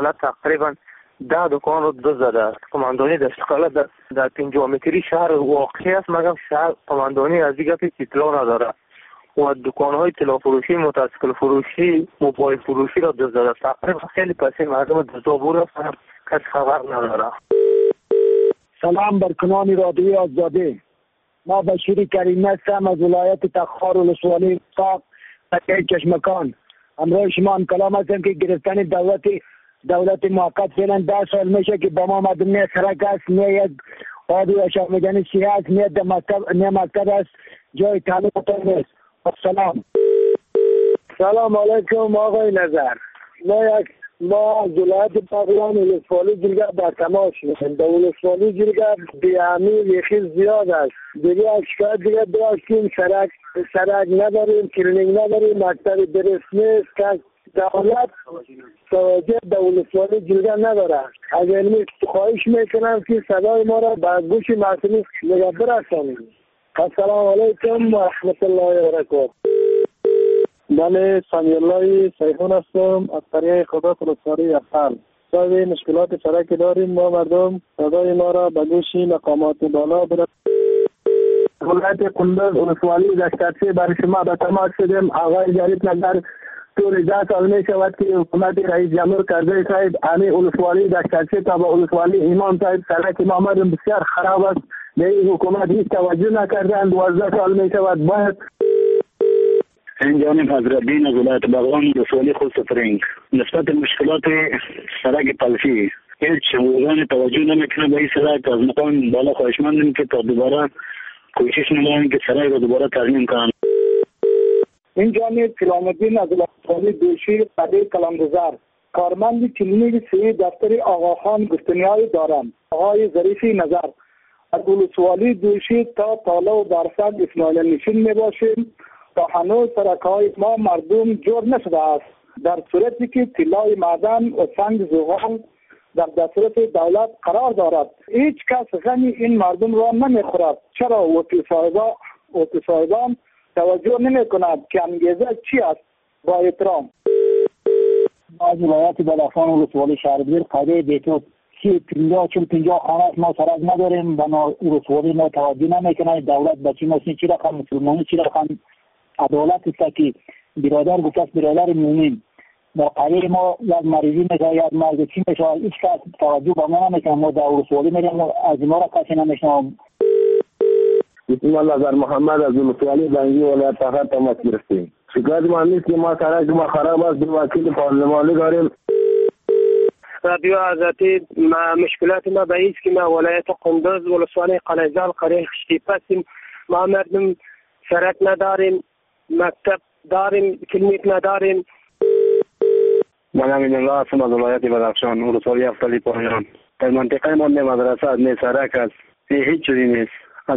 اشتغاله تقریبا 10 دکان رو دزد زده است. قماندانی در اشتغاله در 5 متری شهر واقعی است، مگر شهر قماندانی از دیگه اطلاع نداره و دکان‌های طلا فروشی، موتورسیکل فروشی، موبایل فروشی را دزد زده است. تقریبا خیلی پس مردم دزدابور است، کس خبر نداره. سلام بر کنان رادیوی آزادی. ما بشیر کریم هستم از ولایت تخار ولسوالی ساق تکه چشمکان. همراه شما هم کلام هستم که گرفتن دولت موقت فعلا 10 سال میشه که با ما مردم نه سرک است، نه یک آبی آشامیدنی سیه است، نه مکتب است، جای تعلیم نیست. سلام. سلام علیکم آقای نظر. ما از ولایت باغران ولسوالی جلگه در تماس هستیم. در ولسوالی جلگه بیامی یکی زیاد است. دیگه از شکایت دیگه داشتیم، سرک نداریم، کلینیک نداریم، مکتب درست نیست که دولت توجه در ولسوالی جلگه نداره. از علمی خواهش میکنم که صدای ما را به گوش مسئولین نگه برسانید. السلام علیکم و رحمت الله و برکاته. بله، سمی الله سیحون هستم از قریه خدا ولسوالی افحل. صاحب مشکلات سرکی داریم. ما مردم صدای ما را به گوش مقامات بالا برسانید. ولایت قندوز ولسوالی دشترچی برای شما به تماس شدیم. آقای جریب نظر طول 10 سال می شود که حکومت رئیس جمهور کرزی صاحب امی ولسوالی دشترچی تا به ولسوالی امام صاحب سرک ما مردم بسیار خراب است. به این حکومت هیچ توجه نکردند. 12 سال می شود. باید این جانب حضرت دین از ولایت باغران ولسوالی خود سفرینگ نسبت مشکلات سرک پلسی هیچ وزان توجه نمیکنه به این سرک. از مقام بالا خواهشمندیم که تا دوباره کوشش نمایند که سرک را دوباره ترمیم کنند. این جانب کلام‌الدین از ولسوالی دوشی قده کلامگذار کارمند کلینیک سی دفتر آقاخان گفتنی‌های دارم. آقای ظریفی نظر از ولسوالی دوشی تا تالا و درصد اسماعیل نشین می باشیم تا هنوز سرک‌های ما مردم جور نشده است. در صورتی که طلای معدن و سنگ زغال در دسترس دولت قرار دارد، هیچ کس غم این مردم را نمیخورد. چرا وکیل صاحبان توجه نمی کند که انگیزه چی است؟ با احترام. از ولایت بلخان ولسوالی شهرگیر قده بیتوت 50 خانه ما سرک نداریم. بنا ولسوالی ما توجه نمیکنه. دولت بچی ما چی رقم مسلمانی چی رقم عدالت است که برادر گفت برادر مومن در قریه ما یک مریضی میشه یک مرگ چی میشه هیچ کس توجه با ما نمیکنه. ما در ولسوالی میریم از ما را کسی نمیشنم. بسم الله در محمد از ولسوالی بنگی ولایت تخار تماس گرفتیم. شکایت ما نیست که ما سرک ما خراب است. دو وکیل پارلمانی داریم. رادیو آزادی مشکلات ما به ایست که ما ولایت قندوز ولسوالی قلعه‌زال قریه خشتیپ هستیم. ما مردم سرک نداریم، مکتب داریم، کلینیک نداریم. من امین الله هستم از ولایت بدخشان ولسوالی افتالی پایان. در منطقه ما نه مدرسه است نه سرک است، هیچ چیزی نیست.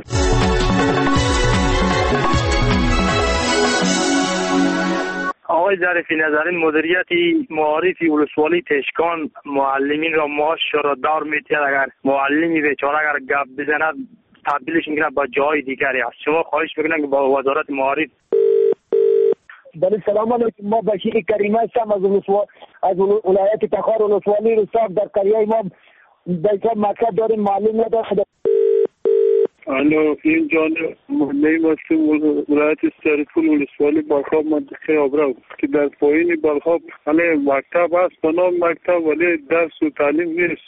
آقای ظریفی نظر مدیریت معارفی ولسوالی تشکان معلمین را معاش را دار میتید. اگر معلمی بیچاره اگر گپ بزند تبدیلش میکنه با جای دیگری است. شما خواهش میکنم که با وزارت معارف. بله سلام علیکم. ما بشیر کریم هستم از ولایت تخار ولسوالی رساب در قریه ما بیت مکتب داریم، معلم نداریم. الو، این جانب محله هستیم ولایت سرپول ولسوالی بالخاب منطقه آبرو که در پایین بالخاب علی مکتب است به نام مکتب ولی درس و تعلیم نیست.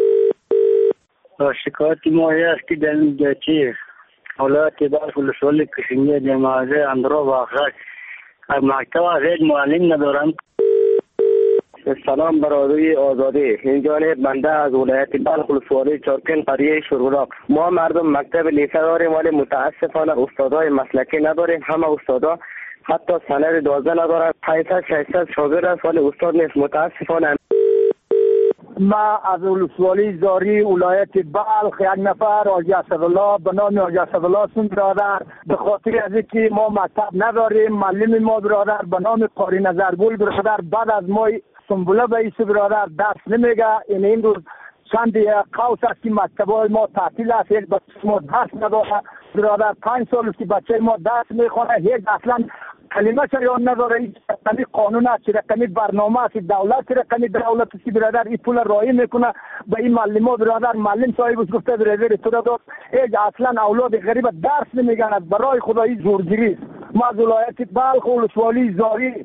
شکایت ما است که در اینجا ولایت باغ ولسوالی کشنگی جماعه اندرا واقع مکتب از معلم ندارم. سلام برادری آزادی. این جانب بنده از ولایت بلخ ولسوالی چارکن قریه شورغلاق. ما مردم مکتب لیسه داریم ولی متاسفانه استادای مسلکی نداریم. همه استادا حتی سند 12 ندارن. 500 شاگرد است ولی استاد نیست. متاسفانه ما از ولسوالی زاری ولایت بلخ یک نفر حاجی اسدالله به نام حاجی اسدالله سون برادر به خاطر از اینکه ما مکتب نداریم معلم ما برادر به نام قاری نظرگل برادر بعد از ما سنبوله به ایسو برادر درس نمیگه. این روز چند قوس است که مکتبای ما تعطیل است. یک بچه ما درس نداره برادر. 5 سال است که بچه ما درس میخونه. هیچ اصلا کلمه شایان نداره. این رقمی قانون است، رقمی برنامه است دولت، رقمی دولت سی برادر این پول رایی میکنه به این معلم برادر. معلم صاحب گفته برادر تو داد ایج اصلا اولاد غریب درس نمیگن، برای خدایی زورگیری است. ما از ولایت بلخ ولسوالی زاری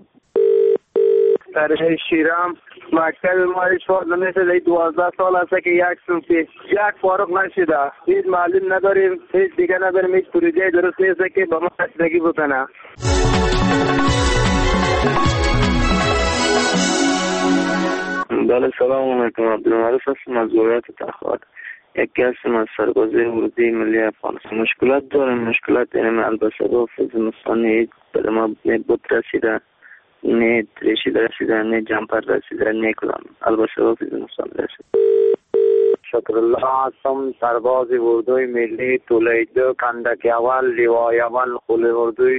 در شیرام مکتب ما شد مثل 12 سال است که یک صنفی یک فارغ نشده، هیچ معلم نداریم، هیچ دیگه نداریم، هیچ پروژه درست نیست که به ما رسیدگی بکنه. بله سلام علیکم، عبدالمعروف هستم از ولایت تخار. یکی هستم از سربازی اردوی ملی افغانستان. مشکلات دارم، مشکلات یعنی البته با فیزمستانی به ما نه بود رسیده، نه تریشید رسیده، نه جمپر رسیده، نه کلام البته با فیزمستان رسیده. شکرالله هستم، سرباز اردوی ملی تولیدو کندک اول لیوای اول خول اردوی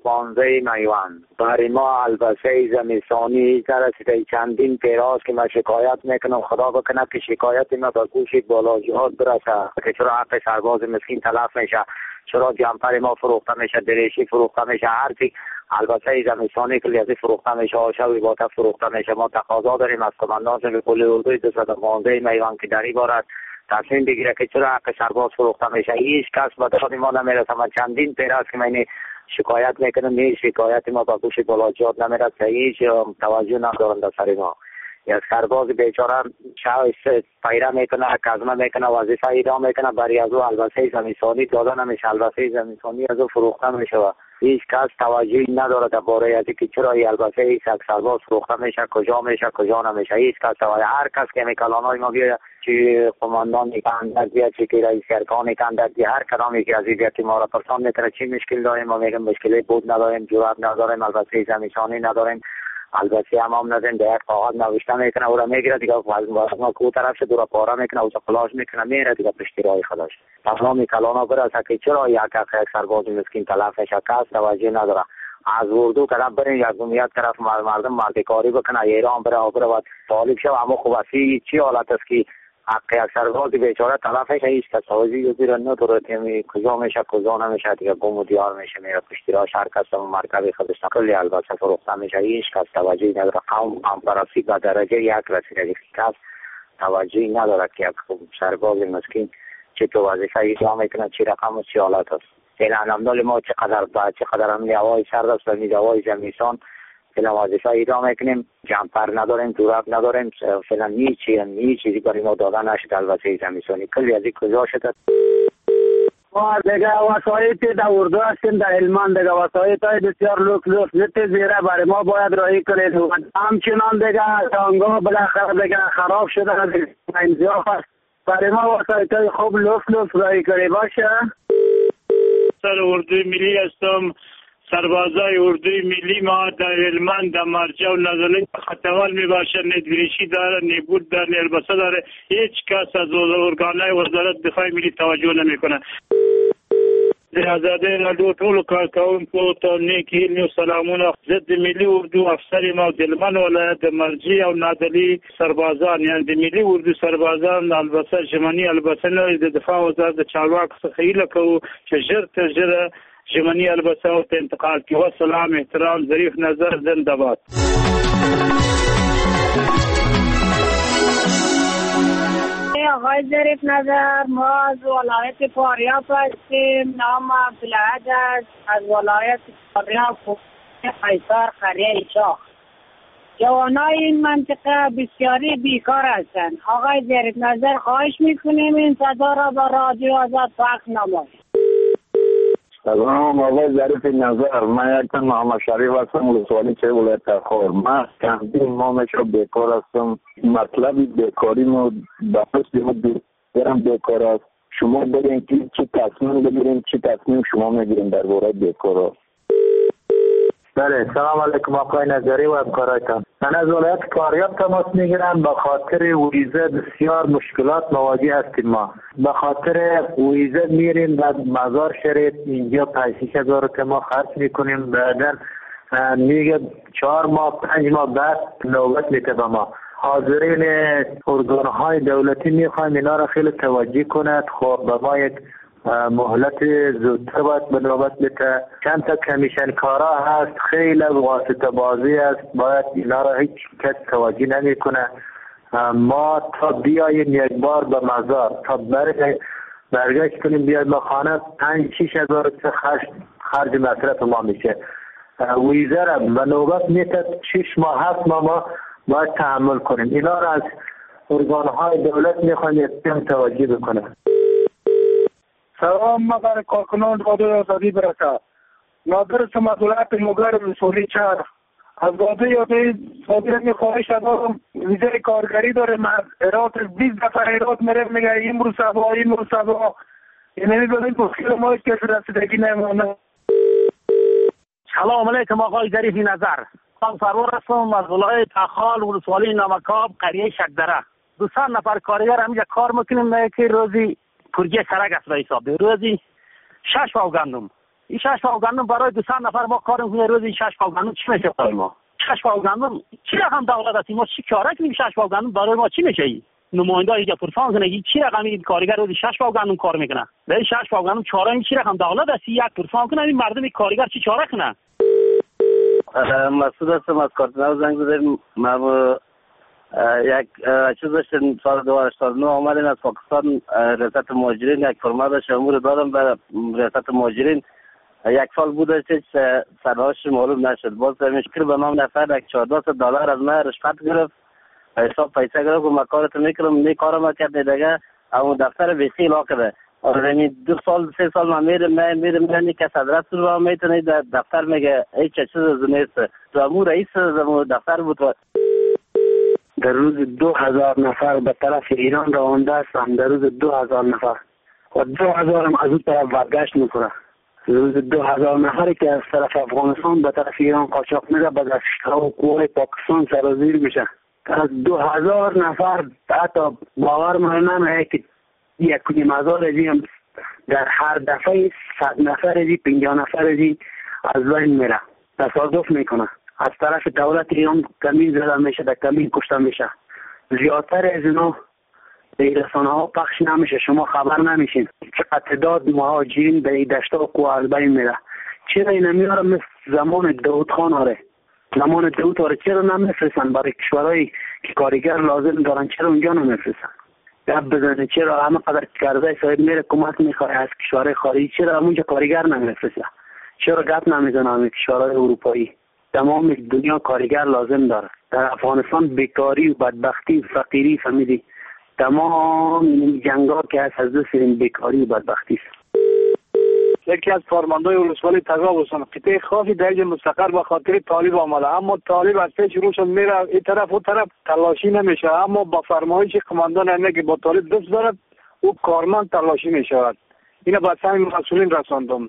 215 میوان. برای ما البسه زمستانی رسیده چندین پیراست که من شکایت میکنم، خدا بکنه که شکایت ما به گوش بالاجهات برسه که چرا حق سرباز مسکین تلف میشه، چرا جمپر ما فروخته میشه، دریشی فروخته میشه، هر چی البته زمستانی که لیازی فروخته میشه، آشوی باتا فروخته میشه. ما تقاضا داریم از کماندان به کل اردوی 215 میوان که در این بارد تصمیم بگیره که چرا حق سرباز فروخته میشه. هیچ کس به داد ما نمیرسه. من چندین پیر است که من شکایت میکنم، هیچ شکایت ما به گوش بالاجات نمیرسه، هیچ توجه ندارن در سر ما. یک سرباز بیچاره شاید پیره میکنه، کزمه میکنه، وظیفه ایدا میکنه، برای از او البسه زمستانی داده نمیشه، البسه زمستانی از او فروخته میشه و هیچ کس توجهی نداره درباره از اینکه چرا این البسه یک سرباز فروخته میشه، کجا میشه، کجا نمیشه. هیچ کس توجه. هر کس که میکلانای ما بیا، چی قماندان کندک بیا، چی که رئیس ارکان کندک بیا، هر کدامی که از این بیا که ما را پرسان میکنه چی مشکل داریم، ما میگیم مشکلی بود نداریم، جرات نداریم، البسه زمستانی نداریم، البته هم نداریم. به یک کاغذ نوشته میکنه او را میگیره دیگه از ما کو طرف شد او را پاره میکنه، او فلاش میکنه میره دیگه پشتی راه خودش. تمام کلانا برسه که چرا یک سرباز مسکین تلف میشه، کس توجه نداره. از اردو طرف برین یک جمعیت طرف مردم مردکاری بکنه، ایران بره و طالب شو. اما خوب اسی چی حالت است که حق یک سرباز بیچاره تلف میشه، هیچ کس توجهی نداره که کجا میشه کجا نمیشه دیگه گم و دیار میشه، میره پشتی راه. هر کس مرکب خودش کلی البته فروخته میشه، هیچ کس توجهی نداره. قوم پرستی به درجه یک رسیده، کس توجهی نداره که یک سرباز مسکین چه تو وظیفه اجرا میکنه، چه رقم و چه حالت است. الحمدلله ما چقدر هم هوای سرد است و هوای زمستان فعلا وظیفه اجرا میکنیم، جمپر نداریم، دوراب نداریم، فعلا هیچ چیزی برای ما داده نشده. البته زمستانی کلی از این کجا شده. ما دیگه وسایط در اردو هستیم، در هلمند دیگه وسایط های بسیار لوکس زیره برای ما باید راهی کنید. همچنان دیگه تانگا بالاخره دیگه خراب شده دیگه انزیاف است، برای ما وسایط های خوب لوکس راهی کنید باشه. سر اردوی ملی هستم، سربازای اردوی ملی ما در هلمند در مرجع و نزله خطوال میباشه، ندویشی داره، نبود داره، البسه داره. هیچ کس از ارگانهای وزارت دفاع ملی توجه نمیکنه. زیاده ندو طول کارکاون پوتا نیکی نیو سلامونه ضد ملی اردو افسر ما دلمن ولایت مرجع و نادلی سربازان یعنی ملی اردو سربازان البسه جمانی البسه نه دفاع وزارت چارواک خیلی کو چجر تجره جمانی البسه و انتقال کی و سلام احترام ظریف نظر زنده باد. آقای ظریف نظر، ما از ولایت فاریاب هستیم. نام عبدالعهد است، از ولایت فاریاب قیصر قریه شاخ. جوانای این منطقه بسیاری بیکار هستند. آقای ظریف نظر خواهش میکنیم این صدا را با رادیو آزاد پخش نمایید. سلام آقای ظریف نظر، من یکتن محمد شریف هستم، ولسوالی چه ولایت تخار. من چندین ماه میشه بیکار هستم. مطلبی بیکاری ما برم بیکار است. شما بگین که چی تصمیم بگیریم، چی تصمیم شما میگیریم در باره بیکار. بله سلام علیکم آقای نظری و همکارایتان. من از ولایت فاریاب تماس میگیرم. به خاطر ویزه بسیار مشکلات مواجه هستیم. ما به خاطر ویزه میریم و مزار شریف اینجا 5,000 ما خرج میکنیم، بعدا میگه 4 ماه 5 ماه بعد نوبت میده به ما. حاضرین ارگانهای دولتی میخوایم اینا را خیلی توجه کند. خب به ما یک مهلت زودتر باید به نوبت بده. چند تا کمیشن کارا هست، خیلی واسطه بازی است، باید اینا را هیچ کس توجه نمیکنه. ما تا بیاییم یک بار به مزار، تا برگشت کنیم بیاید به خانه 5-6 هزار خرج مصرف ما میشه. ویزه به نوبت میتد 6 ماه 7 ماه ما باید تحمل کنیم. اینا را از ارگانهای دولت میخوایم یکم توجه بکنه. سلام، ما برای کارکنان رادیو آزادی برکت. ناظر سمدولت مگر رسولی چهر از رادیو آزادی میخواهش دارم. ویزه کارگری داره. من ایراد 20 دفعه ایراد میره میگه این رو سبا یعنی ببین مشکل ما هیچ کسی رسیدگی نمونه. سلام علیکم آقای ظریفی نظر. من سرور هستم از ولایت تخال ولسوالی نمکاب قریه شکدره. 200 نفر کارگر همینجا کار میکنیم که روزی پرگی سرک است به حساب. روزی 6 پاو گندم. این 6 پاو گندم برای 200 نفر ما کار میکنیم. روزی 6 پاو گندم چی میشه برای ما؟ 6 پاو گندم چی رقم دولت است؟ ما چی کاره کنیم 6 پاو گندم برای ما چی میشه؟ نماینده اینجا پرسان کنه چی رقم این کارگر روزی 6 پاو گندم کار میکنه. به 6 پاو گندم چاره این چی رقم دولت است؟ یک پرسان کنه این مردم کارگر چی چاره کنه؟ مسعود هستم از کارتنو زنگ زدم. ما یک چیز داشتیم سال 2009 آمدیم از پاکستان ریاست مهاجرین یک فرما داشت امور دادم به ریاست مهاجرین. یک سال بوده که سرهاش معلوم نشد. باز مشکل به نام نفر $14 از من رشوت گرفت، حساب پیسه گرفت و من کارت میکنم نی کارم کرد دیگه اما دفتر بیخی لا کرده. یعنی 2 سال 3 سال من میرم که صدرت رو میتونه در دفتر میگه هیچ چیز از نیست. تو امور رئیس دفتر بود. در روز 2000 نفر به طرف ایران روانده هستند. در روز 2000 نفر و 2000 هم از اون طرف برگشت میکنه. روز 2000 نفری که از طرف افغانستان به طرف ایران قاچاق میره به دستگاه و قوه پاکستان سرازیر میشه. از 2000 نفر حتی باور من نمیشه که 1.5 هزار در هر دفعه 100 نفر 50 نفر از بین میره. تصادف میکنه. از طرف دولت ایران کمین زده میشه، در کمین کشته میشه. زیادتر از اینا به رسانه ها پخش نمیشه، شما خبر نمیشین چقدر تعداد مهاجرین به دشتا و کوه از بین میره. چرا اینا میاره مثل زمان داود خان آره زمان داود آره چرا نمیفرستن برای کشورهایی که کارگر لازم دارن؟ چرا اونجا نمیفرستن؟ گپ بزنه چرا همه قدر کرده صاحب میره کمک میخواه از کشورهای خارجی چرا اونجا کارگر نمیفرسته؟ چرا گپ نمیزنه همه کشورهای اروپایی؟ تمام دنیا کارگر لازم داره. در افغانستان بیکاری و بدبختی و فقیری فهمیدی تمام جنگا که هست از دست این بیکاری و بدبختی است. یکی از کارمندای ولسوالی تگاب هستن. قطعه خاصی در اینجا مستقر به خاطر طالب آمده، اما طالب از پیش روشون میره این طرف اون طرف تلاشی نمیشه. اما با فرمایش قماندان اینه که با طالب دوست دارد او کارمند تلاشی میشود. اینو با سهم مسئولین رساندم.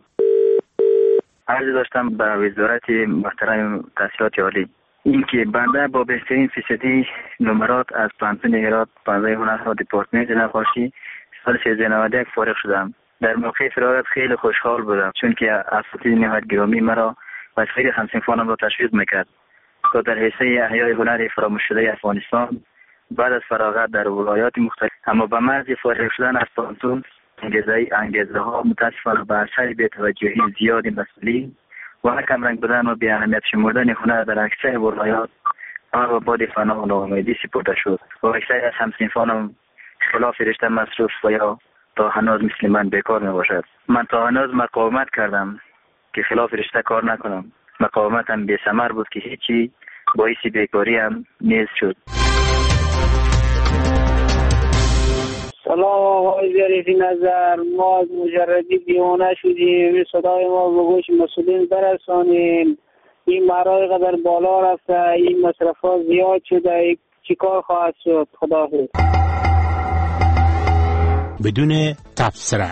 عرض داشتم به وزارت محترم تحصیلات عالی این که بنده با بهترین فیصدی نمرات از پانتون هرات 15 هنرها دیپارتمنت نقاشی سال 1391 فارغ شدم. در موقع فراغت خیلی خوشحال بودم چون که اساتید نهایت گرامی مرا و سایر همصنفانم را تشویق میکرد تا در حیث احیای هنر فراموش شده افغانستان بعد از فراغت در ولایات مختلف اما به محض فارغ شدن از پانتون انگیزه ها متاسفانه به اثر بی‌توجهی زیاد مسئولین و کم رنگ بودن و بی اهمیت شمردن هنر در اکثر ولایات و باد فنا و ناامیدی سپرده شد و اکثر از همصنفانم خلاف رشته مصروف و یا تا هنوز مثل من بیکار می باشد. من تا هنوز مقاومت کردم که خلاف رشته کار نکنم. مقاومتم بی ثمر بود که هیچی باعث بیکاری هم نیز شد. سلام آقای ظریفی نظر. ما از مجردی دیوانه شدیم. صدای ما به گوش مسئولین برسانیم. این مرای قدر بالا رفته، این مصرف ها زیاد شده، چی کار خواهد شد؟ خداحافظ. بدون تبصره.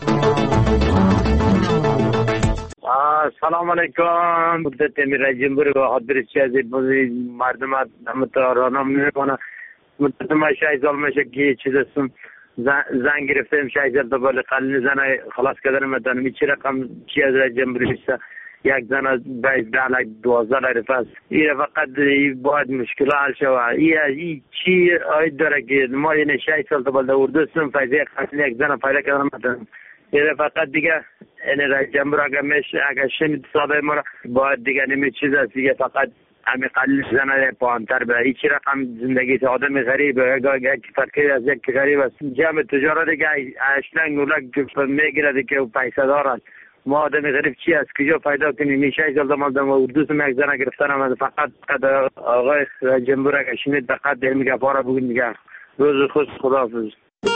سلام علیکم. مدت امیر جمهوری و حاضر چیزی مردم همتارانم میکنه. مدت ما 6 سال میشه که چیز هستم زنگ گرفتیم 6 سال دوباره قلن زنه خلاص کردن مدن میچه رقم چی از جمهوری است یک زن باید 12 رفت این فقط باید مشکل حل شود. این چی آید داره که ما این 6 سال دوباره اردوستم فایده قتل یک زن پیدا کردن مدن یه فقط دیگه این را جنبر اگر شمید صابه ما باید دیگه نمی چیز است دیگه فقط همین قلیل زنه پایین‌تر به هیچ رقم زندگی آدم غریب یک فرقی از یک غریب است. جمع تجارت دیگه اشلنگ نولک میگیره دیگه پیسه دارن. ما آدم غریب چی است کجا پیدا کنیم؟ میشه ایزال دمالدم و اردوس یک زنه گرفتن هم فقط آقای جنبر اگر شمید فقط دیگه میگه پارا بگید میگه روز خوش خداحافظ.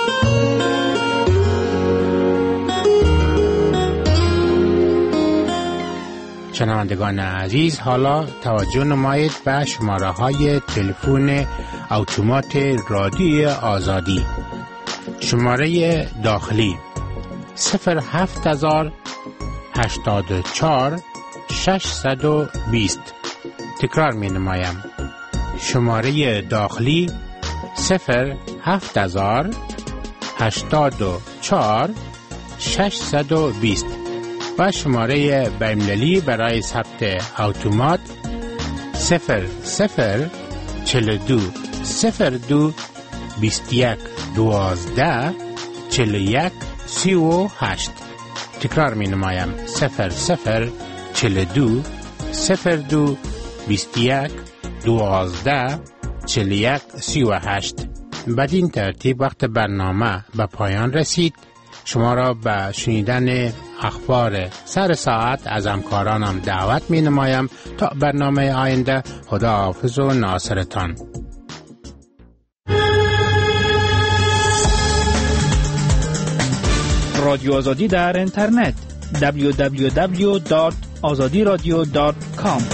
شنوندگان عزیز، حالا توجه نمایید به شماره های تلفن اتومات رادیوی آزادی. شماره داخلی 07084 620. تکرار می نمایم. شماره داخلی 07084 620 و شماره بین‌المللی برای ثبت اتومات 0042 02 21 12 41 38. تکرار می نمایم 0042 02 21 12 41 38. بدین ترتیب وقت برنامه به پایان رسید. شما را به شنیدن اخبار سر ساعت از همکارانم دعوت می نمایم. تا برنامه آینده، خداحافظ و ناصرتان. رادیو آزادی در اینترنت www.azadiradio.com.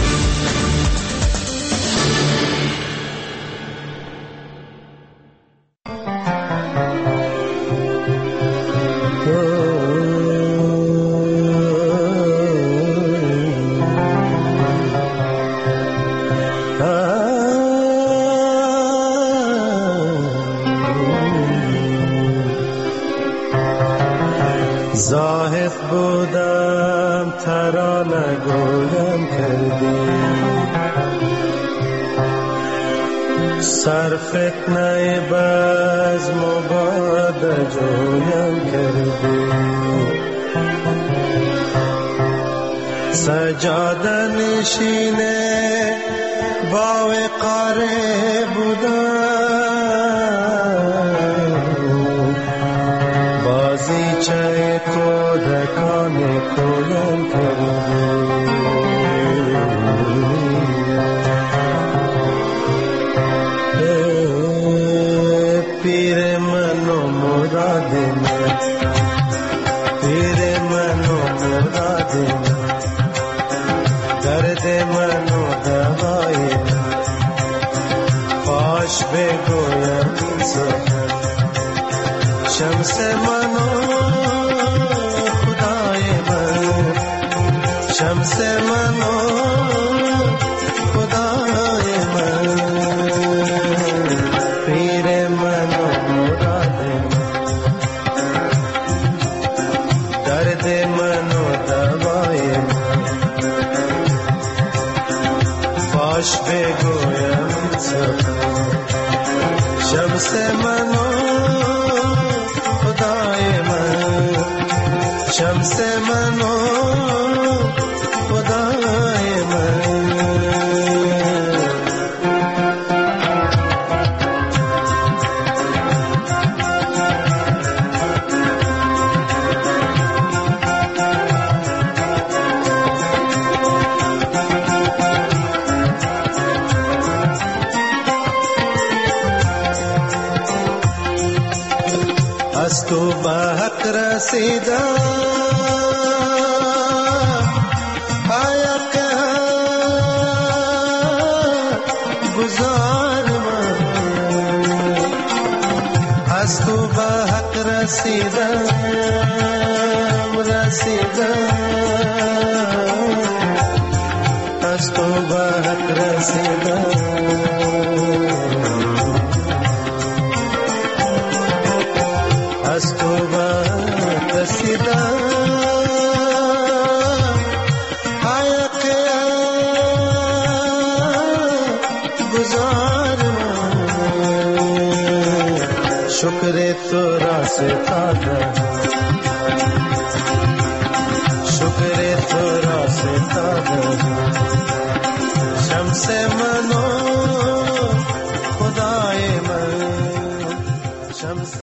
زاهد بودم ترانه گویم کردی، سر فتنه بزم و باد جویم کردی، سجاده نشینه با وقاره بودم، بازیچه کودکان کویم کردی، پیر من و مراد من، پیر من و مراد من، درد من و دوای من، پاش بگویم این سخن، شمس من و خدای من، شمس من و خدای من، پیر من و مراد من، درد من و دوای من، باش بگویم سخن، شمس من و خدای من، شمس من و خدای من. از تو به حق رسیدم، حق گزار من، از تو به حق رسیدم، از تو به حق رسیدم، از تو به رسیدم، حق گزار من، شکر تو را ستادم، فکر تو را ستاده شمس منو خدای من شمس